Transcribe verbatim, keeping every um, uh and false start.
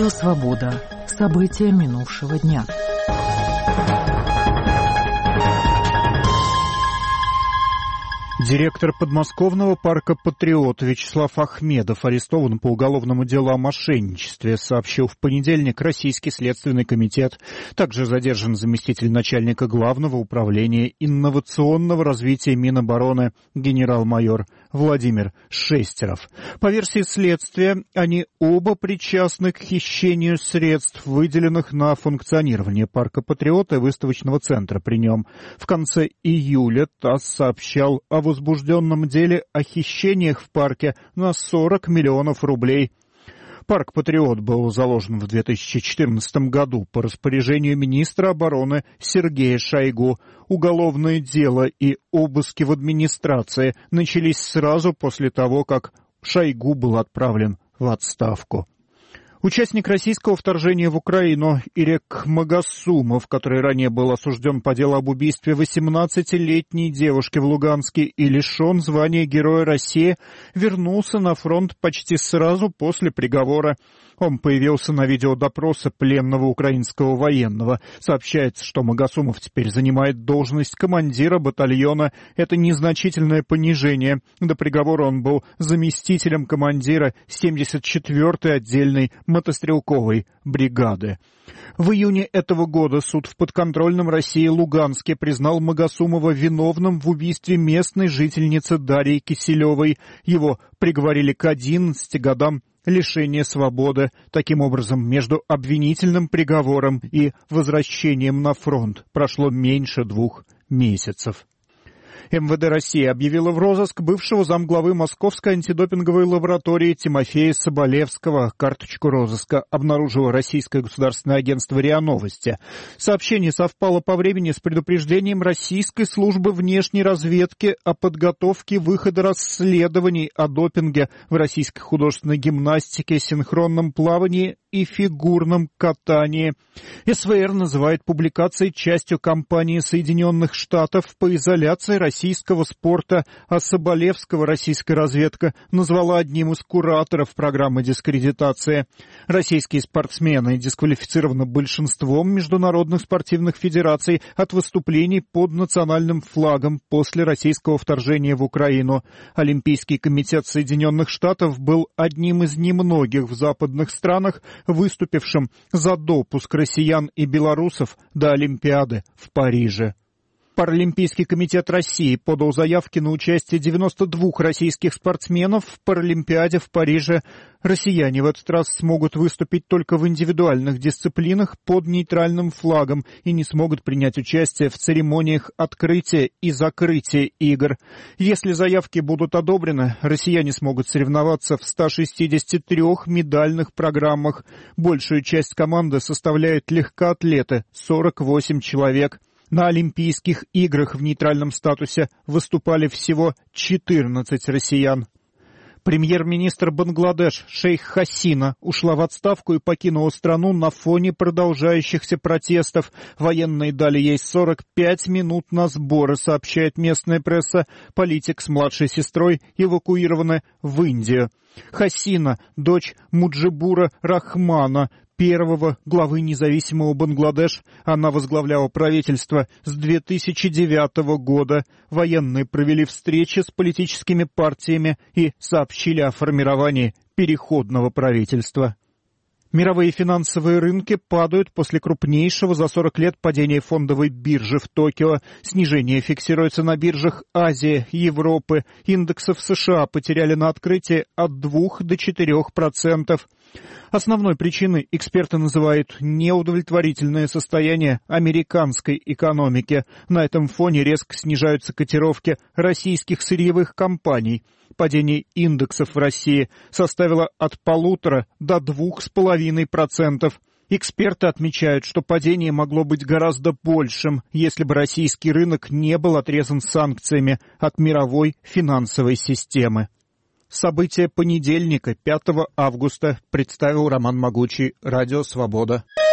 Радио «Свобода». События минувшего дня. Директор подмосковного парка «Патриот» Вячеслав Ахмедов арестован по уголовному делу о мошенничестве, сообщил в понедельник Российский следственный комитет. Также задержан заместитель начальника Главного управления инновационного развития Минобороны генерал-майор Владимир Шестеров. По версии следствия, они оба причастны к хищению средств, выделенных на функционирование парка «Патриот» и выставочного центра при нем. В конце июля ТАСС сообщал о возбужденном деле о хищениях в парке на сорок миллионов рублей. Парк «Патриот» был заложен в две тысячи четырнадцатом году по распоряжению министра обороны Сергея Шойгу. Уголовное дело и обыски в администрации начались сразу после того, как Шойгу был отправлен в отставку. Участник российского вторжения в Украину Ирек Магасумов, который ранее был осужден по делу об убийстве восемнадцатилетней девушки в Луганске и лишен звания Героя России, вернулся на фронт почти сразу после приговора. Он появился на видеодопросе пленного украинского военного. Сообщается, что Магасумов теперь занимает должность командира батальона. Это незначительное понижение. До приговора он был заместителем командира семьдесят четвёртой отдельной мотострелковой бригады. В июне этого года суд в подконтрольном России Луганске признал Магасумова виновным в убийстве местной жительницы Дарьи Киселевой. Его приговорили к одиннадцати годам лишения свободы. Таким образом, между обвинительным приговором и возвращением на фронт прошло меньше двух месяцев. эм вэ дэ России объявила в розыск бывшего замглавы Московской антидопинговой лаборатории Тимофея Соболевского. Карточку розыска обнаружило Российское государственное агентство РИА Новости. Сообщение совпало по времени с предупреждением Российской службы внешней разведки о подготовке выхода расследований о допинге в российской художественной гимнастике, синхронном плавании и фигурном катании. эс вэ эр называет публикации частью кампании Соединенных Штатов по изоляции российского спорта, а Соболевского российская разведка назвала одним из кураторов программы дискредитации. Российские спортсмены дисквалифицированы большинством международных спортивных федераций от выступлений под национальным флагом после российского вторжения в Украину. Олимпийский комитет Соединенных Штатов был одним из немногих в западных странах, выступившим за допуск россиян и белорусов до Олимпиады в Париже. Паралимпийский комитет России подал заявки на участие девяноста двух российских спортсменов в Паралимпиаде в Париже. Россияне в этот раз смогут выступить только в индивидуальных дисциплинах под нейтральным флагом и не смогут принять участие в церемониях открытия и закрытия игр. Если заявки будут одобрены, россияне смогут соревноваться в ста шестидесяти трёх медальных программах. Большую часть команды составляют легкоатлеты — сорок восемь человек. На Олимпийских играх в нейтральном статусе выступали всего четырнадцать россиян. Премьер-министр Бангладеш Шейх Хасина ушла в отставку и покинула страну на фоне продолжающихся протестов. Военные дали ей сорок пять минут на сборы, сообщает местная пресса. Политик с младшей сестрой эвакуированы в Индию. Хасина, дочь Муджибура Рахмана, первого главы независимого Бангладеш. Она возглавляла правительство с две тысячи девятого года. Военные провели встречи с политическими партиями и сообщили о формировании переходного правительства. Мировые финансовые рынки падают после крупнейшего за сорок лет падения фондовой биржи в Токио. Снижение фиксируется на биржах Азии, Европы. Индексов США потеряли на открытии от двух до четырёх процентов. Основной причиной эксперты называют неудовлетворительное состояние американской экономики. На этом фоне резко снижаются котировки российских сырьевых компаний. Падение индексов в России составило от полутора до двух с половиной процентов. Эксперты отмечают, что падение могло быть гораздо большим, если бы российский рынок не был отрезан санкциями от мировой финансовой системы. События понедельника, пятого августа, представил Роман Могучий, Радио Свобода.